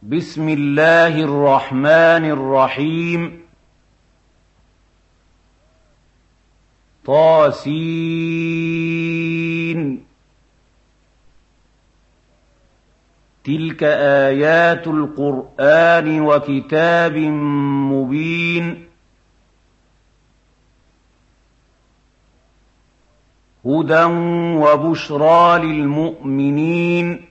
بسم الله الرحمن الرحيم طاسين تلك آيات القرآن وكتاب مبين هدى وبشرى للمؤمنين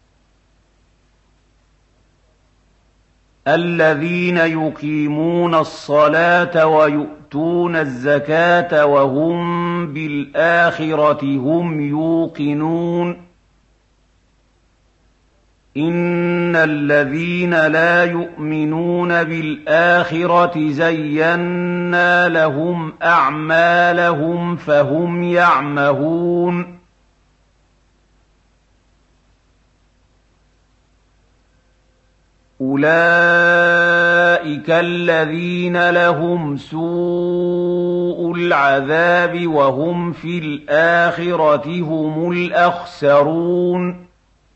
الذين يقيمون الصلاة ويؤتون الزكاة وهم بالآخرة هم يوقنون إن الذين لا يؤمنون بالآخرة زينا لهم أعمالهم فهم يعمهون أولئك الذين لهم سوء العذاب وهم في الآخرة هم الأخسرون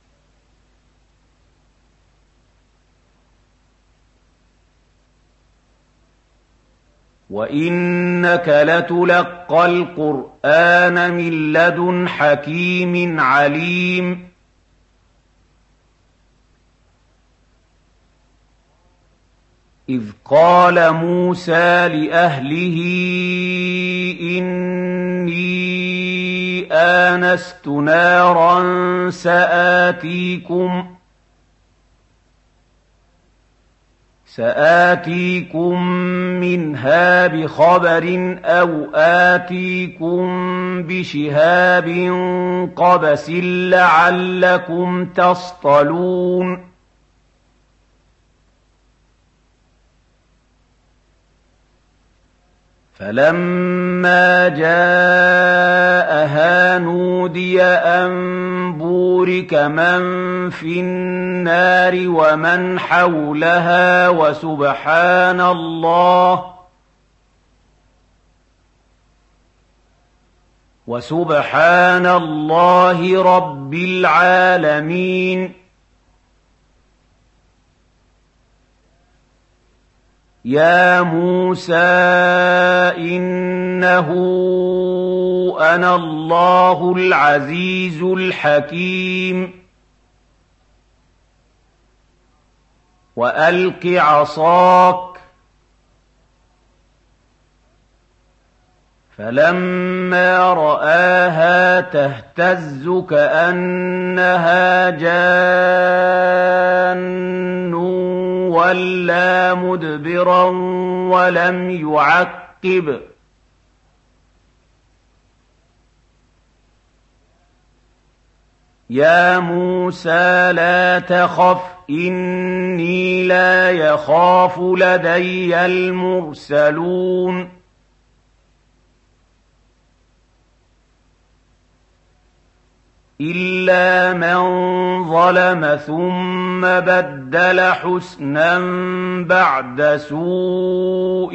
وإنك لتلقى القرآن من لدن حكيم عليم إذ قال موسى لأهله إني آنست نارا سآتيكم منها بخبر أو آتيكم بشهاب قبس لعلكم تصطلون فلما جاءها نودي أن بورك من في النار ومن حولها وسبحان الله رب العالمين يا موسى إنه أنا الله العزيز الحكيم وألق عصاك فلما رآها تهتز كأنها جان وَلَّىٰ مُدْبِرًا وَلَمْ يُعَقِّبْ يَا مُوسَىٰ لَا تَخَفْ إِنِّي لَا يَخَافُ لَدَيَّ الْمُرْسَلُونَ إِلَّا مَن ظَلَمَ ثُمَّ بَدَّلَ حُسْنًا بَعْدَ سُوءٍ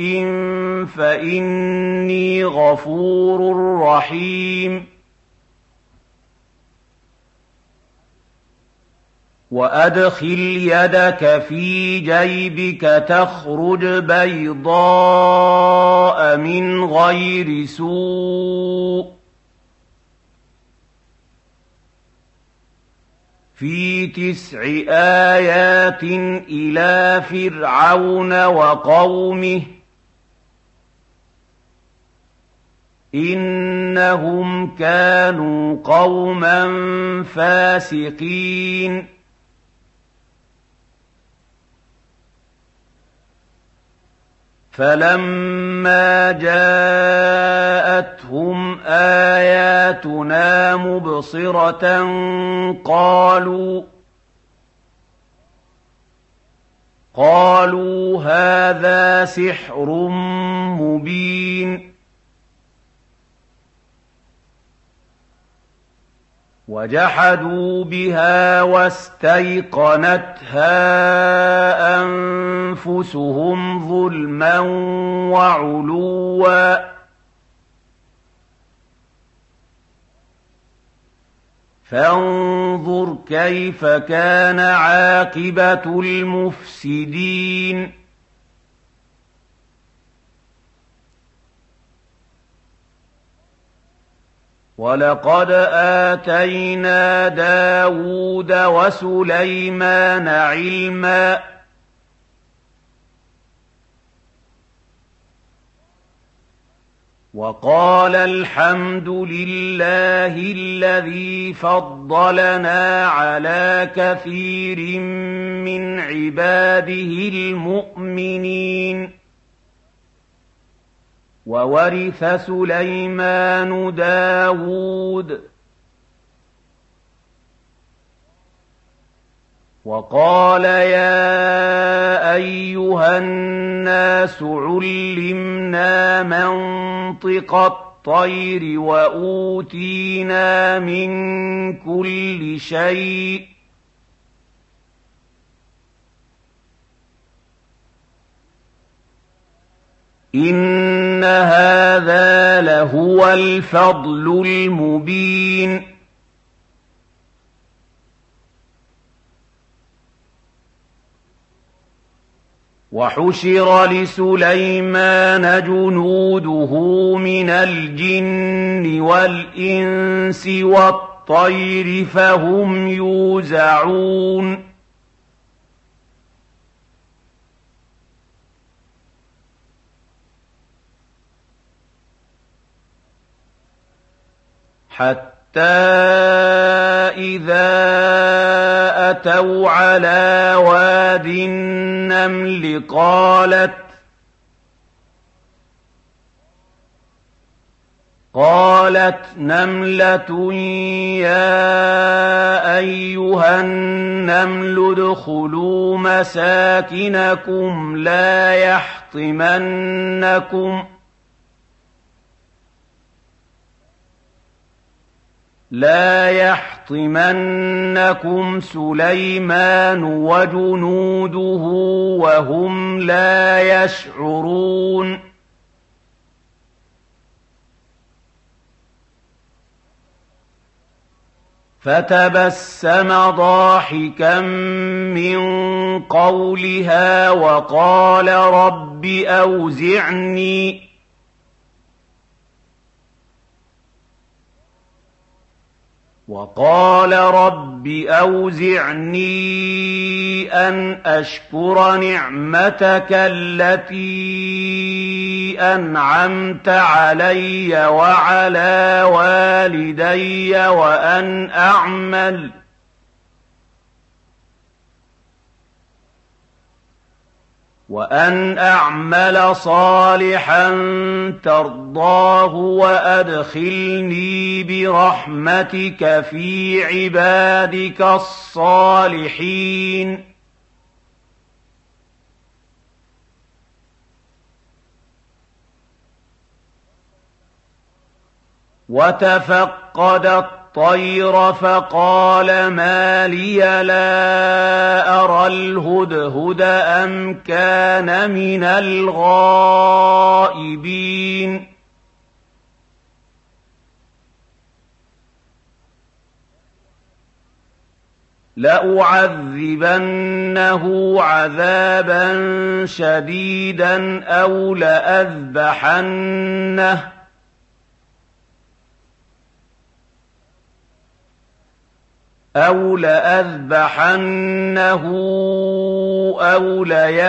فَإِنِّي غَفُورٌ رَّحِيمٌ وَأَدْخِلْ يَدَكَ فِي جَيْبِكَ تَخْرُجْ بَيْضَاءَ مِنْ غَيْرِ سُوءٍ في 9 آيات إلى فرعون وقومه إنهم كانوا قوما فاسقين فلما جاءتهم آياتنا مبصرة قالوا هذا سحر مبين وجحدوا بها واستيقنتها أنفسهم ظلما وعلوا فانظر كيف كان عاقبة المفسدين ولقد آتينا داود وسليمان علما وقال الحمد لله الذي فضلنا على كثير من عباده المؤمنين وورث سليمان داود وقال يا أيها الناس علمنا منطق الطير وأوتينا من كل شيء إن هذا لهو الفضل المبين وحشر لسليمان جنوده من الجن والإنس والطير فهم يوزعون حتى إذا أتوا على واد النمل قالت نملة يا أيها النمل ادخلوا مساكنكم لا يحطمنكم سليمان وجنوده وهم لا يشعرون فتبسم ضاحكا من قولها وقال رب أوزعني أن أشكر نعمتك التي أنعمت علي وعلى والدي وأن أعمل صالحا ترضاه وأدخلني برحمتك في عبادك الصالحين وتفقد الطير فقال ما لي لا أرى الهدهد أم كان من الغائبين لأعذبنه عذابا شديدا أو لأذبحنه أو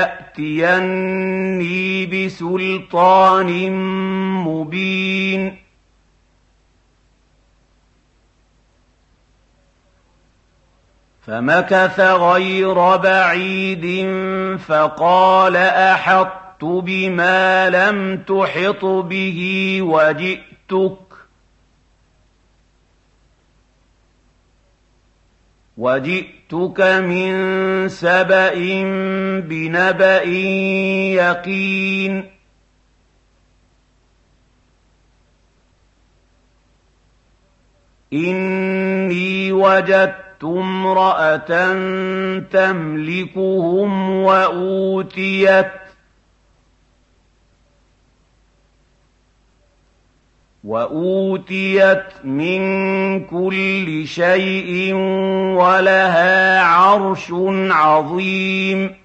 ليأتيني بسلطان مبين فمكث غير بعيد فقال أحطت بما لم تحط به وجئتك من سبأ بنبأ يقين إني وجدت امرأة تملكهم وَأُوتِيَتْ مِن كُلِّ شَيْءٍ وَلَهَا عَرْشٌ عَظِيمٌ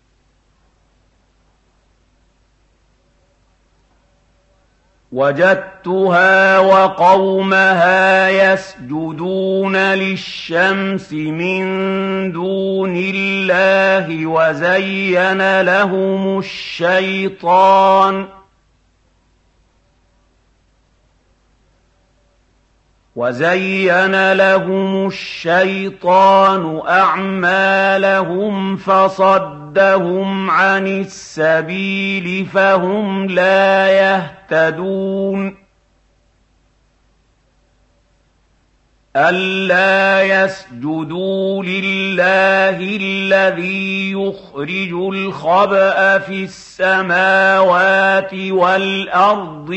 وَجَدتُّهَا وَقَوْمَهَا يَسْجُدُونَ لِلشَّمْسِ مِن دُونِ اللَّهِ وَزَيَّنَ لَهُمُ الشَّيْطَانُ أَعْمَالَهُمْ فَصَدَّهُمْ عَنِ السَّبِيلِ فَهُمْ لَا يَهْتَدُونَ أَلَّا يَسْجُدُوا لِلَّهِ الَّذِي يُخْرِجُ الْخَبْءَ فِي السَّمَاوَاتِ وَالْأَرْضِ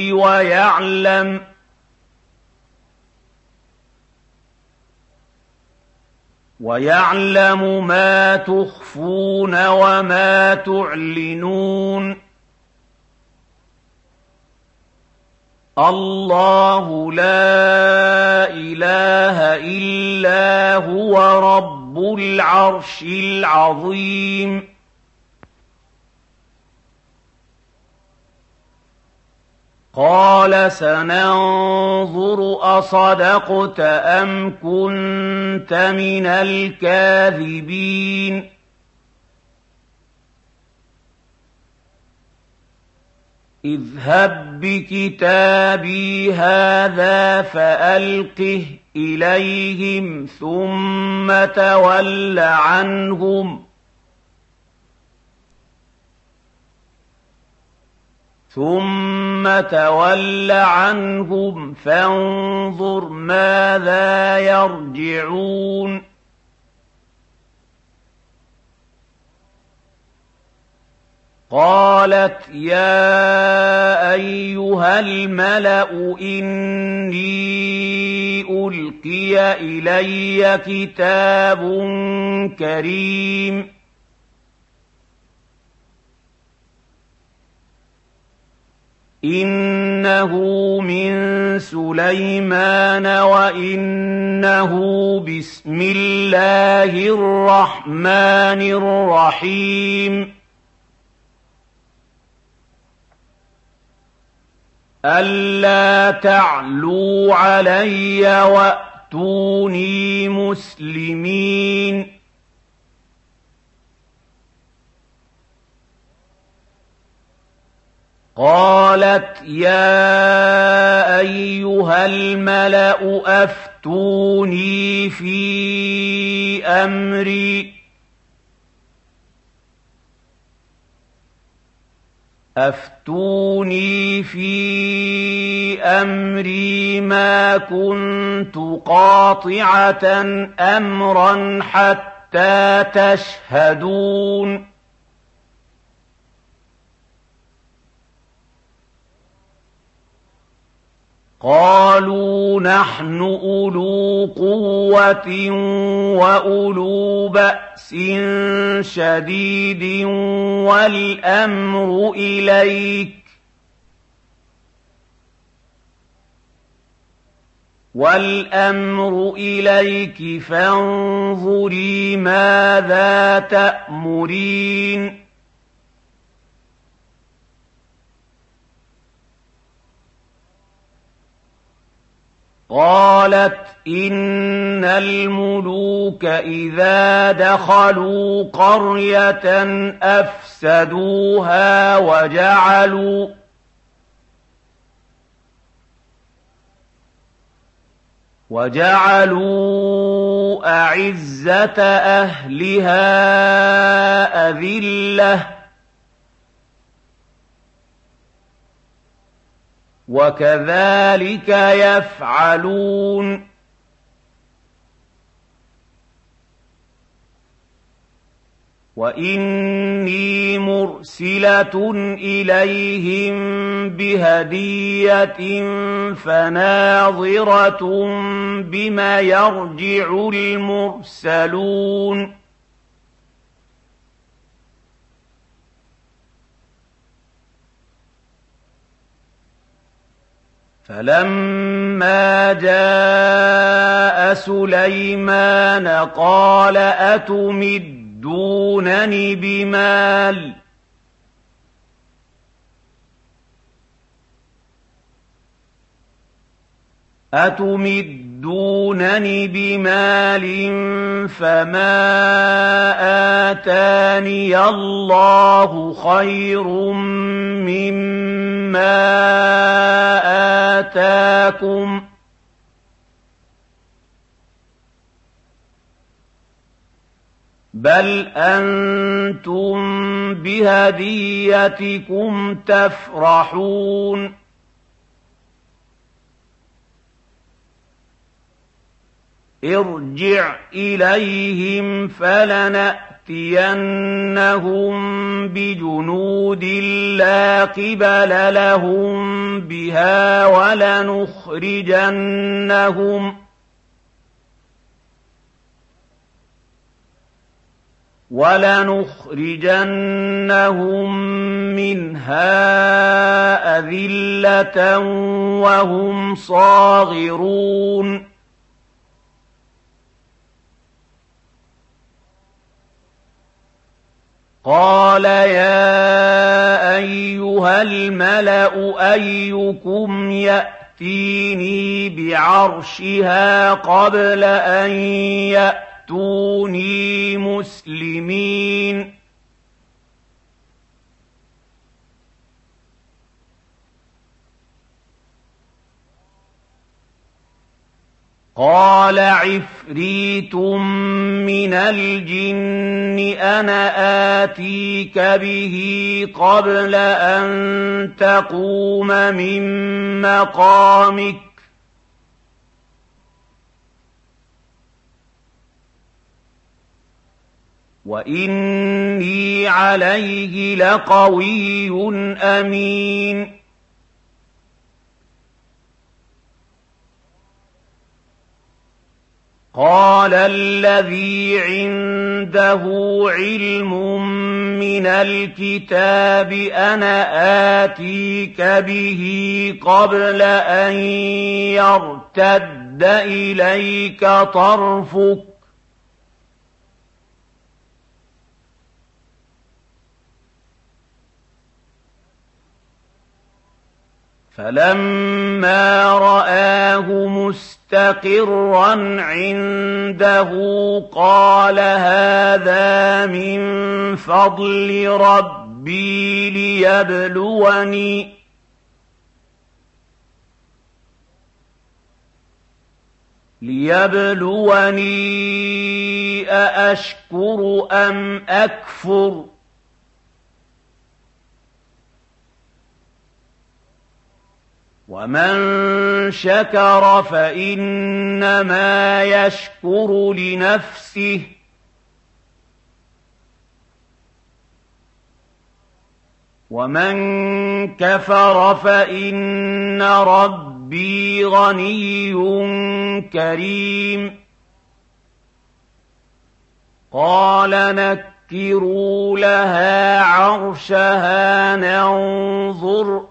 وَيَعْلَمُ مَا تُخْفُونَ وَمَا تُعْلِنُونَ اللَّهُ لَا إِلَٰهَ إِلَّا هُوَ رَبُّ الْعَرْشِ الْعَظِيمِ قَالَ سَنَنظُرُ أَصَدَقْتَ أَمْ كُنتَ مِنَ الْكَاذِبِينَ اذْهَب بِّكِتَابِي هَٰذَا فَأَلْقِهْ إِلَيْهِمْ ثُمَّ تَوَلَّ عَنْهُمْ فَانظُرْ مَاذَا يَرْجِعُونَ قَالَتْ يَا أَيُّهَا الْمَلَأُ إِنِّي أُلْقِيَ إِلَيَّ كِتَابٌ كَرِيمٌ إِنَّهُ مِن سُلَيْمَانَ وَإِنَّهُ بِسْمِ اللَّهِ الرَّحْمَٰنِ الرَّحِيمِ أَلَّا تَعْلُوا عَلَيَّ وَأْتُونِي مُسْلِمِينَ قَالَتْ يَا أَيُّهَا الْمَلَأُ أَفْتُونِي فِي أَمْرِي مَا كُنتُ قَاطِعَةً أَمْرًا حَتَّىٰ تَشْهَدُونِ قَالُوا نَحْنُ أُولُو قُوَّةٍ وَأُولُو بَأْسٍ شَدِيدٍ وَالْأَمْرُ إِلَيْكِ فَانظُرِي مَاذَا تَأْمُرِينَ قَالَتْ إِنَّ الْمُلُوكَ إِذَا دَخَلُوا قَرْيَةً أَفْسَدُوهَا وَجَعَلُوا أَعِزَّةَ أَهْلِهَا أَذِلَّةً وَكَذَٰلِكَ يَفْعَلُونَ وَإِنِّي مُرْسِلَةٌ إِلَيْهِم بِهَدِيَّةٍ فَنَاظِرَةٌ بِمَ يَرْجِعُ الْمُرْسَلُونَ فَلَمَّا جَاءَ سُلَيْمَانَ قَالَ أَتُمِدُّونَنِ بِمَالٍ فَمَا آتَانِيَ اللَّهُ خَيْرٌ مِّمَّا آتَاكُم بَلْ أَنتُم بِهَدِيَّتِكُمْ تَفْرَحُونَ ارْجِعْ إِلَيْهِمْ فَلَنَأْتِيَنَّهُم بِجُنُودٍ لَّا قِبَلَ لَهُم بِهَا وَلَنُخْرِجَنَّهُم مِّنْهَا أَذِلَّةً وَهُمْ صَاغِرُونَ قَالَ يَا أَيُّهَا الْمَلَأُ أَيُّكُمْ يَأْتِينِي بِعَرْشِهَا قَبْلَ أَن يَأْتُونِي مُسْلِمِينَ قَالَ عِفْرِيتٌ مِّنَ الْجِنِّ أَنَا آتِيكَ بِهِ قَبْلَ أَن تَقُومَ مِن مَّقَامِكَ وَإِنِّي عَلَيْهِ لَقَوِيٌّ أَمِينٌ قَالَ الَّذِي عِندَهُ عِلْمٌ مِّنَ الْكِتَابِ أَنَا آتِيكَ بِهِ قَبْلَ أَن يَرْتَدَّ إِلَيْكَ طَرْفُكَ فَلَمَّا رَآهُ مُسْتَقِرًّا عِندَهُ قَالَ هَٰذَا مِن فَضْلِ رَبِّي لِيَبْلُوَنِي أَأَشْكُرُ أَمْ أَكْفُرُ وَمَن شَكَرَ فَإِنَّمَا يَشْكُرُ لِنَفْسِهِ وَمَن كَفَرَ فَإِنَّ رَبِّي غَنِيٌّ كَرِيمٌ قَالَ نَكِّرُوا لَهَا عَرْشَهَا نَنظُرْ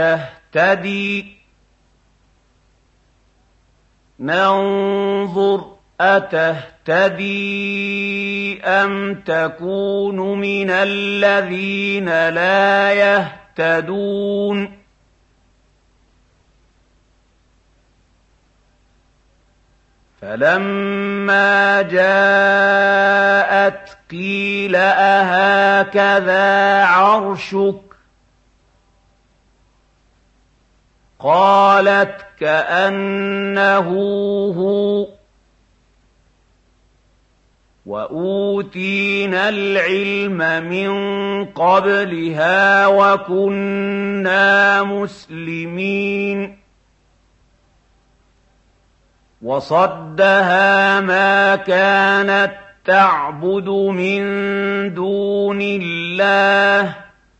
أَتَهْتَدِي أَمْ تَكُونُ مِنَ الَّذِينَ لَا يَهْتَدُونَ فَلَمَّا جَاءَتْ قِيلَ أَهَٰكَذَا عَرْشُكِ ۖ قَالَتْ كَأَنَّهُ هُوَ ۚ وَأُوتِينَا الْعِلْمَ مِن قَبْلِهَا وَكُنَّا مُسْلِمِينَ وَصَدَّهَا مَا كَانَت تَّعْبُدُ مِن دُونِ اللَّهِ ۖ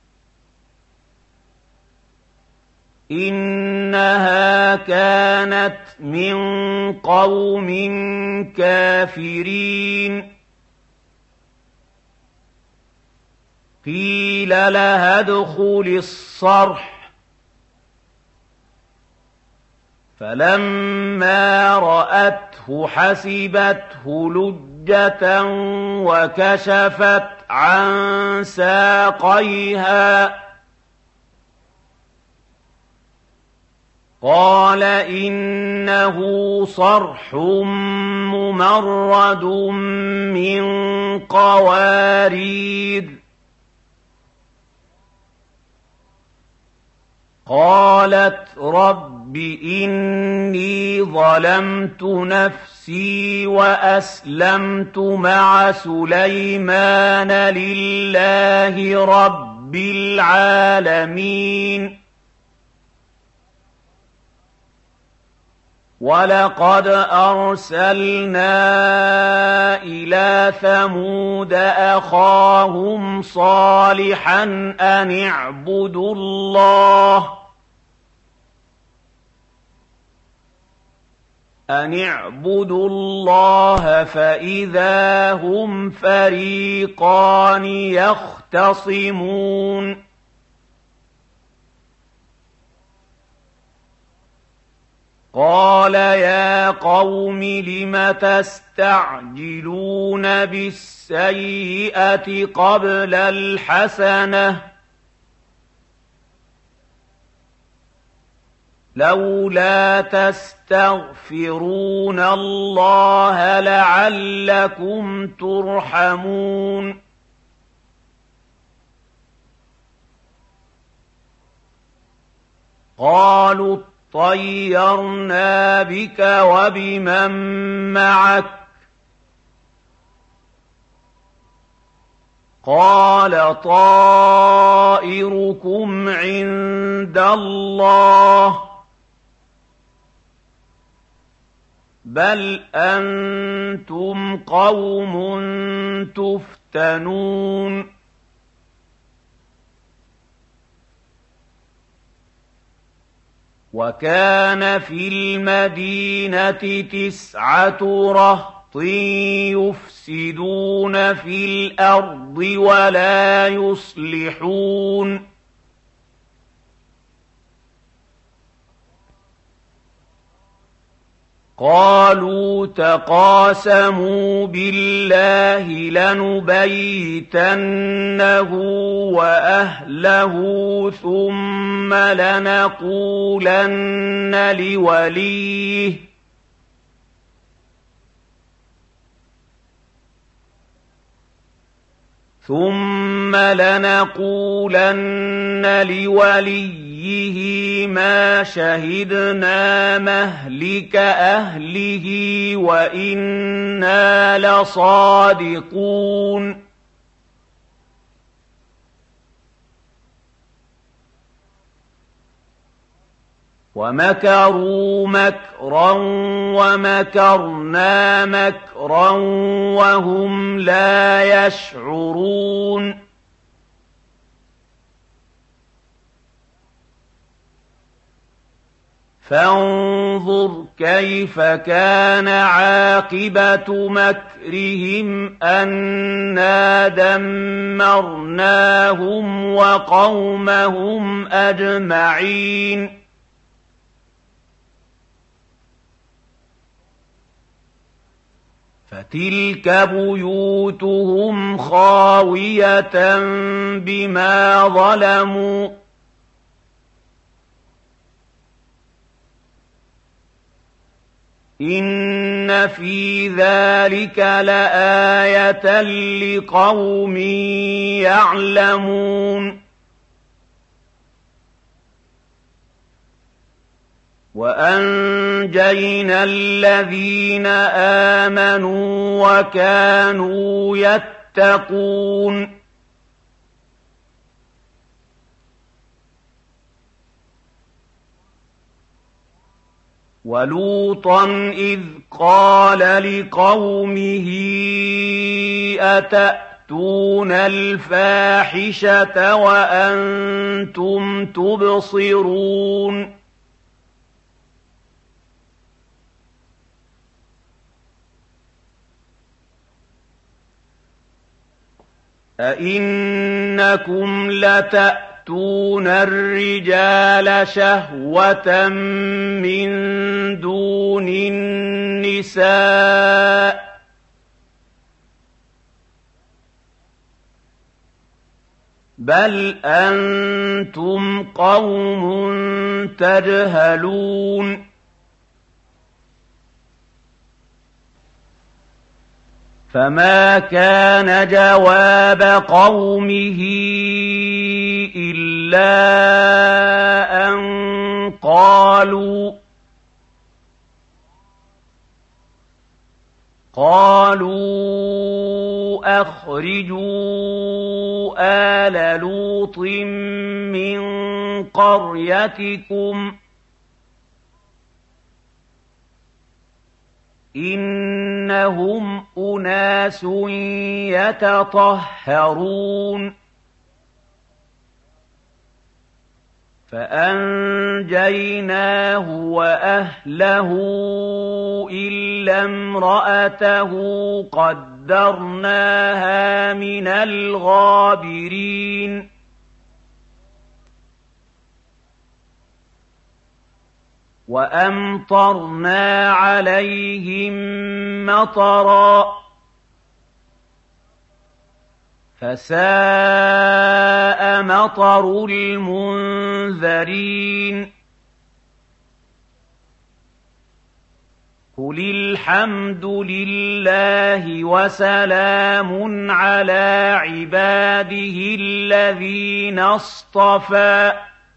إِنَّهَا كَانَتْ مِن قَوْمٍ كَافِرِينَ قِيلَ لَهَا ادْخُلِي الصَّرْحَ فَلَمَّا رَأَتْهُ حَسِبَتْهُ لُجَّةً وَكَشَفَتْ عَن سَاقَيْهَا قَالَ إِنَّهُ صَرْحٌ مُّمَرَّدٌ مِّن قَوَارِيرَ قَالَتْ رَبِّ إِنِّي ظَلَمْتُ نَفْسِي وَأَسْلَمْتُ مَعَ سُلَيْمَانَ لِلَّهِ رَبِّ الْعَالَمِينَ وَلَقَدْ أَرْسَلْنَا إِلَىٰ ثَمُودَ أَخَاهُمْ صَالِحًا أَنِ اعْبُدُوا اللَّهَ فَإِذَا هُمْ فَرِيقَانِ يَخْتَصِمُونَ قَالَ يَا قَوْمِ لِمَ تَسْتَعْجِلُونَ بِالسَّيِّئَةِ قَبْلَ الْحَسَنَةِ ۖ لَوْلَا تَسْتَغْفِرُونَ اللَّهَ لَعَلَّكُمْ تُرْحَمُونَ قَالُوا اطَّيَّرْنَا بِكَ وَبِمَن مَّعَكَ ۚ قَالَ طَائِرُكُمْ عِندَ اللَّهِ ۖ بَلْ أَنتُمْ قَوْمٌ تُفْتَنُونَ وَكَانَ فِي الْمَدِينَةِ 9 رَهْطٍ يُفْسِدُونَ فِي الْأَرْضِ وَلَا يُصْلِحُونَ قَالُوا تَقَاسَمُوا بِاللَّهِ لَنُبَيِّتَنَّهُ وَأَهْلَهُ ثُمَّ لَنَقُولَنَّ لِوَلِيِّهِ مَا شَهِدْنَا مَهْلِكَ أَهْلِهِ وَإِنَّا لَصَادِقُونَ وَمَكَرُوا مَكْرًا وَمَكَرْنَا مَكْرًا وَهُمْ لَا يَشْعُرُونَ فَانظُرْ كَيْفَ كَانَ عَاقِبَةُ مَكْرِهِمْ أَنَّا دَمَّرْنَاهُمْ وَقَوْمَهُمْ أَجْمَعِينَ فَتِلْكَ بُيُوتُهُمْ خَاوِيَةً بِمَا ظَلَمُوا ۗ إِنَّ فِي ذَٰلِكَ لَآيَةً لِّقَوْمٍ يَعْلَمُونَ وَأَنجَيْنَا الَّذِينَ آمَنُوا وَكَانُوا يَتَّقُونَ وَلُوطًا إِذْ قَالَ لِقَوْمِهِ أَتَأْتُونَ الْفَاحِشَةَ وَأَنتُمْ تُبْصِرُونَ أَئِنَّكُمْ لَتَأْتُونَ يأتون الرجال شهوة من دون النساء بل أنتم قوم تجهلون فما كان جواب قومه إلا أن قالوا أخرجوا آل لوط من قريتكم إنهم أناس يتطهرون فأنجيناه وأهله إلا امرأته قدرناها من الغابرين وأمطرنا عليهم مطرا فساء مطر المنذرين قل الحمد لله وسلام على عباده الذين اصطفى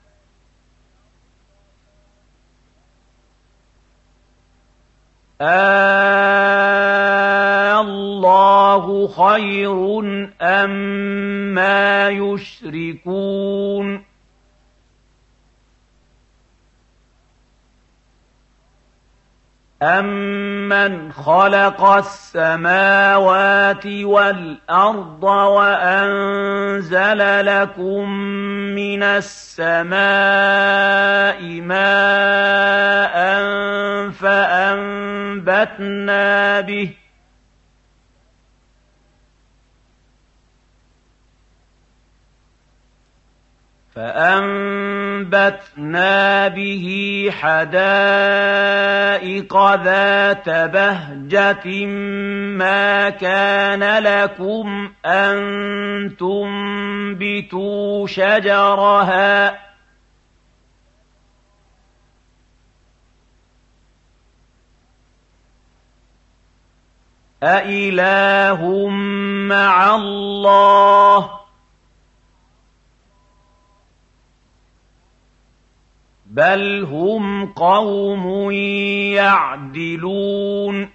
الله خير أما يشركون أَمَّنْ خَلَقَ السَّمَاوَاتِ وَالْأَرْضَ وَأَنزَلَ لَكُم مِّنَ السَّمَاءِ مَاءً فأنبتنا به حدائق ذات بهجة ما كان لكم أن تنبتوا شجرها أإله مع الله بل هم قوم يعدلون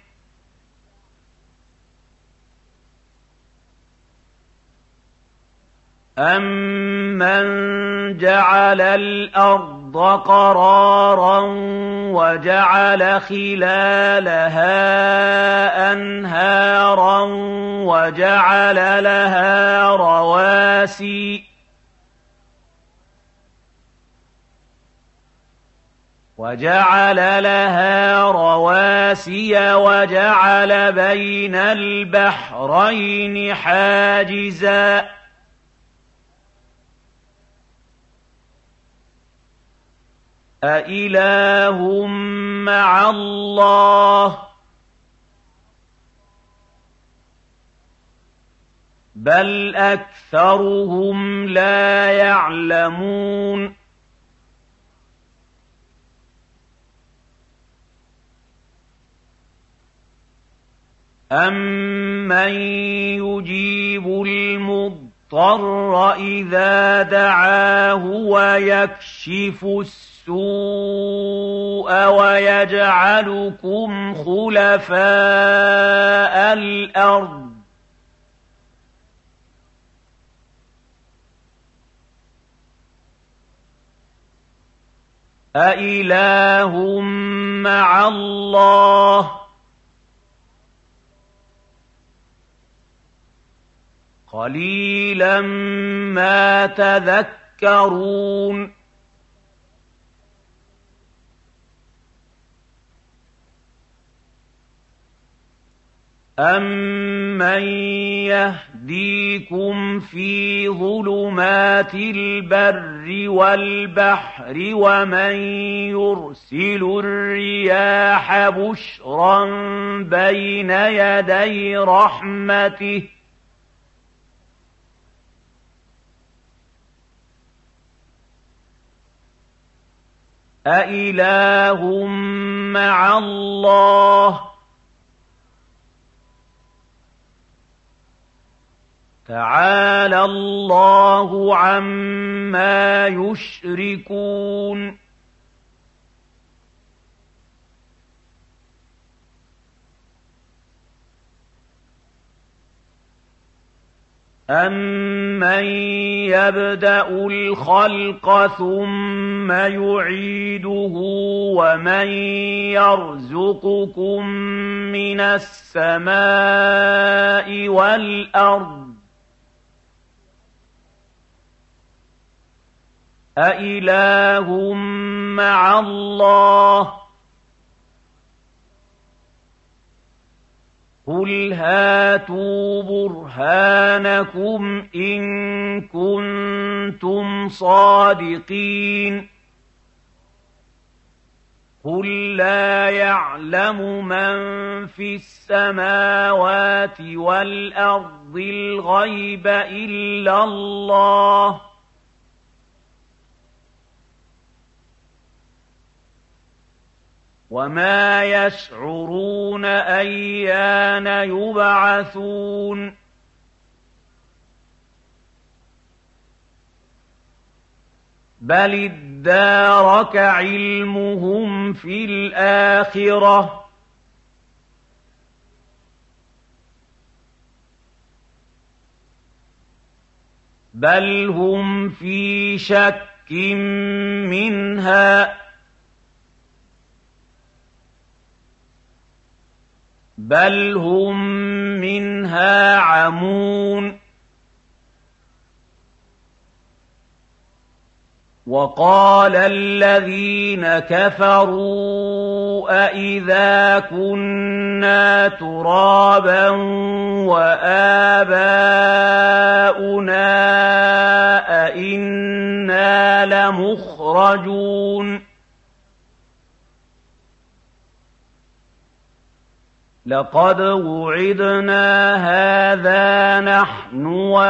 أَمَّنْ جَعَلَ الْأَرْضَ قَرَارًا وَجَعَلَ خِلَالَهَا أَنْهَارًا وَجَعَلَ لَهَا رَوَاسِيَ وَجَعَلَ بَيْنَ الْبَحْرَيْنِ حَاجِزًا أإله مع الله بل أكثرهم لا يعلمون أَمَّن يُجِيبُ المضطر إذا دعاه ويكشف السوء ويجعلكم خلفاء الأرض أإله مع الله قليلا ما تذكرون أَمَّن يَهْدِيكُمْ فِي ظُلُمَاتِ الْبَرِّ وَالْبَحْرِ وَمَن يُرْسِلُ الرِّيَاحَ بُشْرًا بَيْنَ يَدَيْ رَحْمَتِهِ أَإِلَٰهٌ مَّعَ اللَّهِ ۚ تَعَالَى اللَّهُ عَمَّا يُشْرِكُونَ أَمَّن يَبْدَأُ الْخَلْقَ ثُمَّ يُعِيدُهُ وَمَن يَرْزُقُكُم مِّنَ السَّمَاءِ وَالْأَرْضِ أَإِلَٰهٌ مَّعَ اللَّهِ ۚ قُلْ هَاتُوا بُرْهَانَكُمْ إِن كُنتُمْ صَادِقِينَ قُل لَّا يَعْلَمُ مَن فِي السَّمَاوَاتِ وَالْأَرْضِ الْغَيْبَ إِلَّا اللَّهُ ۚ وَمَا يَشْعُرُونَ أَيَّانَ يُبْعَثُونَ بَلِ ادَّارَكَ عِلْمُهُمْ فِي الْآخِرَةِ بَلْ هُمْ فِي شَكٍّ مِّنْهَا بَلْ هُم مِّنْهَا عَمُونَ وَقَالَ الَّذِينَ كَفَرُوا أَإِذَا كُنَّا تُرَابًا وَآبَاؤُنَا أَإِنَّا لَمُخْرَجُونَ لَقَدْ وُعِدْنَا هَٰذَا نَحْنُ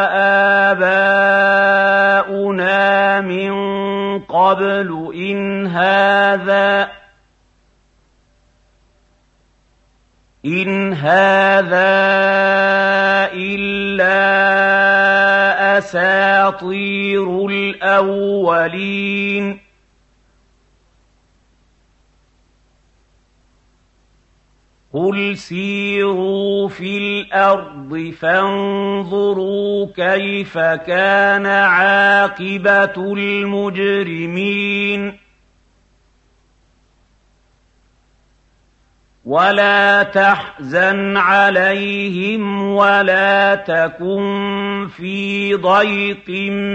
وَآبَاؤُنَا مِن قَبْلُ إِنْ هَٰذَا إِلَّا أَسَاطِيرُ الْأَوَّلِينَ قُلْ سِيرُوا فِي الْأَرْضِ فَانظُرُوا كَيْفَ كَانَ عَاقِبَةُ الْمُجْرِمِينَ وَلَا تَحْزَنْ عَلَيْهِمْ وَلَا تَكُن فِي ضَيْقٍ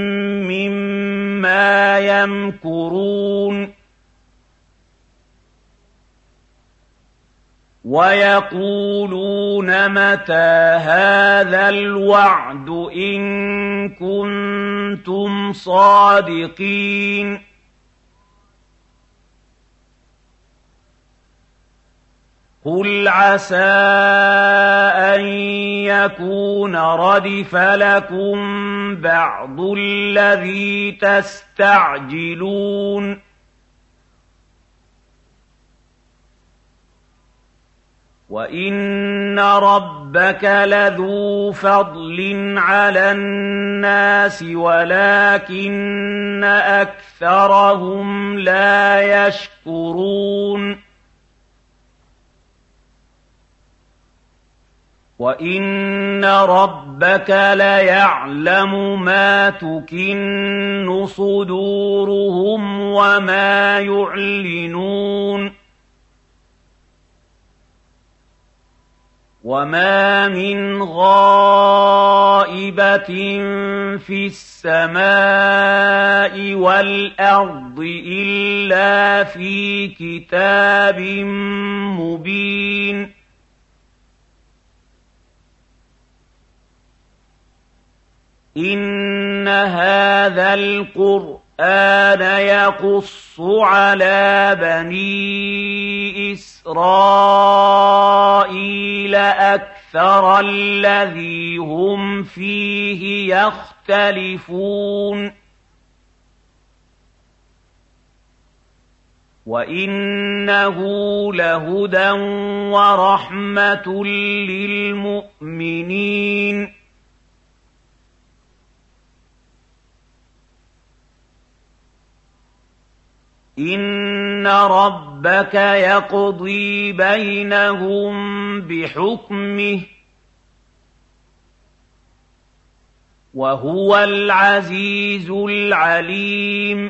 مِّمَّا يَمْكُرُونَ وَيَقُولُونَ مَتَىٰ هَٰذَا الْوَعْدُ إِن كُنتُمْ صَادِقِينَ قُلْ عَسَىٰ أَن يَكُونَ رَدِفَ لَكُم بَعْضُ الَّذِي تَسْتَعْجِلُونَ وَإِنَّ رَبَّكَ لَذُو فَضْلٍ عَلَى النَّاسِ وَلَٰكِنَّ أَكْثَرَهُمْ لَا يَشْكُرُونَ وَإِنَّ رَبَّكَ لَيَعْلَمُ مَا تُكِنُّ صُدُورُهُمْ وَمَا يُعْلِنُونَ وَمَا مِنْ غَائِبَةٍ فِي السَّمَاءِ وَالْأَرْضِ إِلَّا فِي كِتَابٍ مُّبِينٍ إِنَّ هَٰذَا الْقُرْآنَ يَقُصُّ عَلَىٰ بَنِي إِسْرَائِيلَ أَكْثَرَ الَّذِي هُمْ فِيهِ يَخْتَلِفُونَ وَإِنَّهُ لَهُدًى وَرَحْمَةٌ لِّلْمُؤْمِنِينَ إِنَّ رَبَّكَ يَقْضِي بَيْنَهُم بِحُكْمِهِ وَهُوَ الْعَزِيزُ الْعَلِيمُ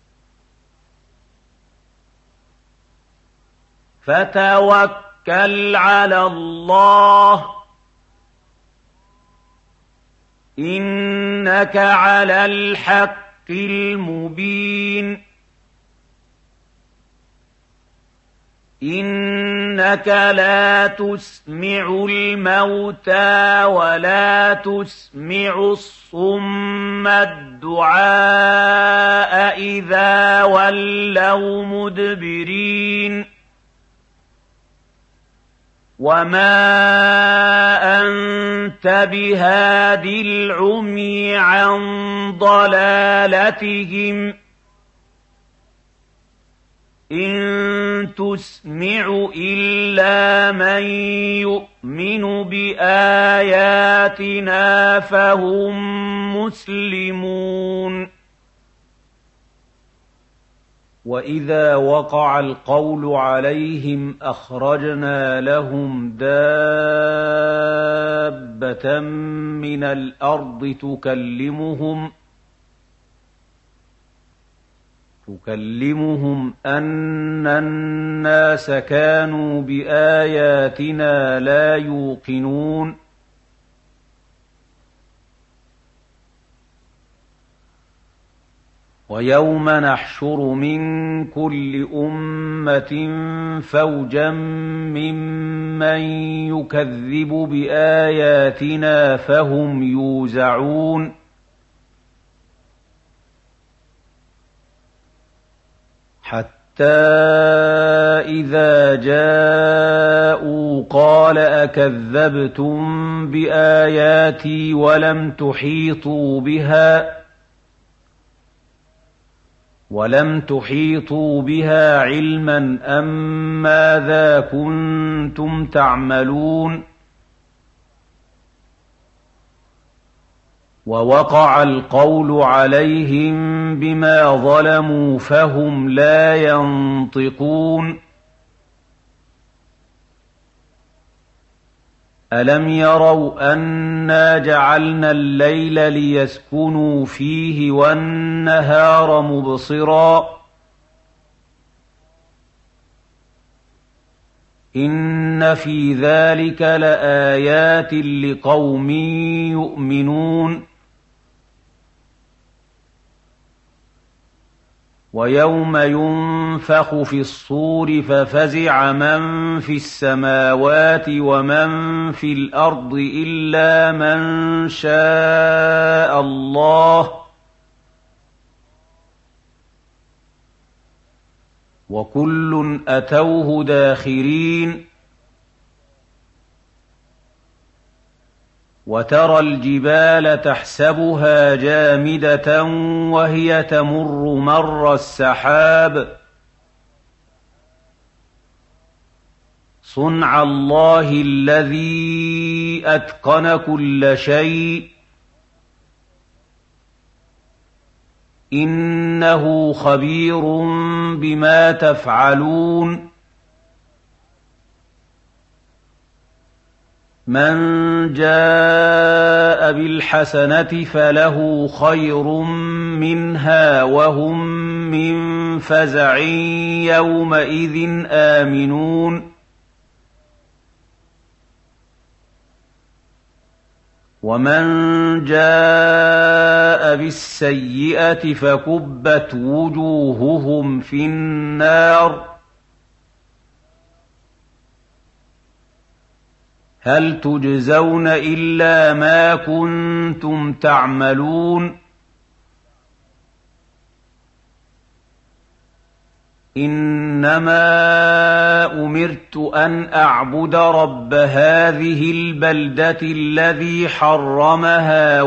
فَتَوَكَّلْ عَلَى اللَّهِ إِنَّكَ عَلَى الْحَقِّ الْمُبِينِ إِنَّكَ لَا تُسْمِعُ الْمَوْتَىٰ وَلَا تُسْمِعُ الصُّمَّ الدُّعَاءَ إِذَا وَلَّوْا مُدْبِرِينَ وَمَا أَنتَ بِهَادِ الْعُمْيِ عَن ضَلَالَتِهِمْ ۖ إِن تُسْمِعُ إِلَّا مَن يُؤْمِنُ بِآيَاتِنَا فَهُم مُّسْلِمُونَ وَإِذَا وَقَعَ الْقَوْلُ عَلَيْهِمْ أَخْرَجْنَا لَهُمْ دَابَّةً مِّنَ الْأَرْضِ تُكَلِّمُهُمْ أَنَّ النَّاسَ كَانُوا بِآيَاتِنَا لَا يُوقِنُونَ وَيَوْمَ نَحْشُرُ مِن كُلِّ أُمَّةٍ فَوْجًا مِّمَّن يُكَذِّبُ بِآيَاتِنَا فَهُمْ يُوزَعُونَ حَتَّىٰ إِذَا جَاءُوا قَالَ أَكَذَّبْتُم بِآيَاتِي وَلَمْ تُحِيطُوا بِهَا عِلْمًا أَم مَّاذَا كُنتُمْ تَعْمَلُونَ وَوَقَعَ الْقَوْلُ عَلَيْهِم بِمَا ظَلَمُوا فَهُمْ لَا يَنطِقُونَ أَلَمْ يَرَوْا أَنَّا جَعَلْنَا اللَّيْلَ لِيَسْكُنُوا فِيهِ وَالنَّهَارَ مُبْصِرًا إِنَّ فِي ذَلِكَ لَآيَاتٍ لِقَوْمٍ يُؤْمِنُونَ وَيَوْمَ يُنفَخُ فِي الصُّورِ فَفَزِعَ مَن فِي السَّمَاوَاتِ وَمَن فِي الْأَرْضِ إِلَّا مَن شَاءَ اللَّهُ وَكُلٌّ أَتَوْهُ دَاخِرِينَ وَتَرَى الْجِبَالَ تَحْسَبُهَا جَامِدَةً وَهِيَ تَمُرُّ مَرَّ السَّحَابِ صُنْعَ اللَّهِ الَّذِي أَتْقَنَ كُلَّ شَيْءٍ إِنَّهُ خَبِيرٌ بِمَا تَفْعَلُونَ مَن جَاءَ بِالْحَسَنَةِ فَلَهُ خَيْرٌ مِّنْهَا وَهُم مِّن فَزَعٍ يَوْمَئِذٍ آمِنُونَ وَمَن جَاءَ بِالسَّيِّئَةِ فَكُبَّتْ وُجُوهُهُمْ فِي النَّارِ هَلْ تُجْزَوْنَ إِلَّا مَا كُنتُمْ تَعْمَلُونَ إِنَّمَا أُمِرْتُ أَنْ أَعْبُدَ رَبَّ هَٰذِهِ الْبَلْدَةِ الَّذِي حَرَّمَهَا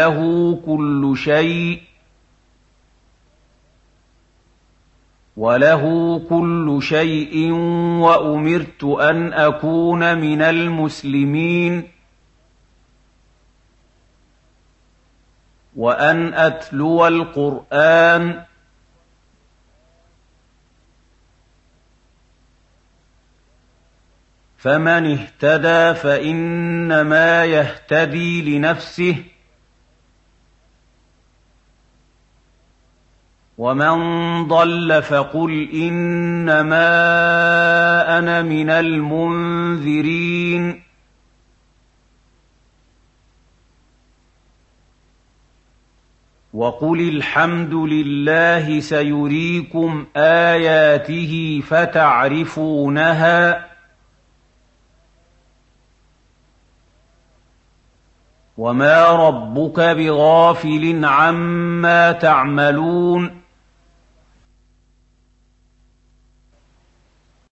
وَلَهُ كُلُّ شَيْءٍ وَأُمِرْتُ أَنْ أَكُونَ مِنَ الْمُسْلِمِينَ وَأَنْ أَتْلُوَ الْقُرْآنَ فَمَنِ اهْتَدَىٰ فَإِنَّمَا يَهْتَدِي لِنَفْسِهِ وَمَن ضَلَّ فَقُلْ إِنَّمَا أَنَا مِنَ الْمُنذِرِينَ وَقُلِ الْحَمْدُ لِلَّهِ سَيُرِيكُمْ آيَاتِهِ فَتَعْرِفُونَهَا وَمَا رَبُّكَ بِغَافِلٍ عَمَّا تَعْمَلُونَ